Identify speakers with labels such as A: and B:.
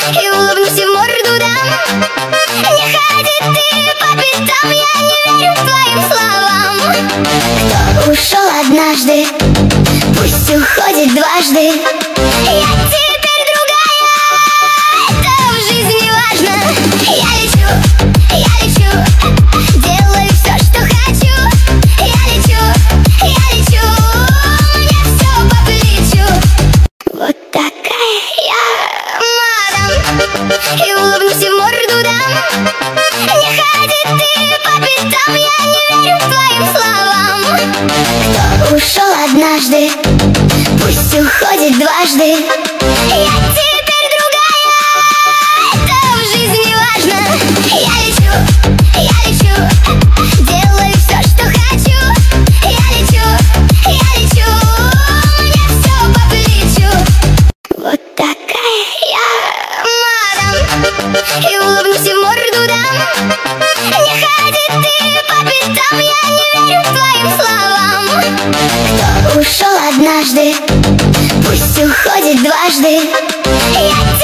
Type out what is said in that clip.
A: и улыбнусь и в морду дам. Не ходи ты по пятам, я не верю твоим словам. Кто ушел однажды, пусть уходит дважды. Я теперь другая, это в жизни важно. Я лечу, делаю все, что хочу. Я лечу, мне все по плечу. Вот такая я, мадам, и улыбнусь и в морду дам. Не ходи ты по пятам, я не верю твоим словам. Кто ушел однажды, пусть уходит дважды. Я теперь другая, это в жизни важно. Я лечу, делаю все, что хочу. Я лечу, мне все по плечу. Вот такая я, мадам, и улыбнусь и в морду дам. Не ходи ты по пятам, я не верю твоим словам. Кто ушел однажды, пусть уходит дважды.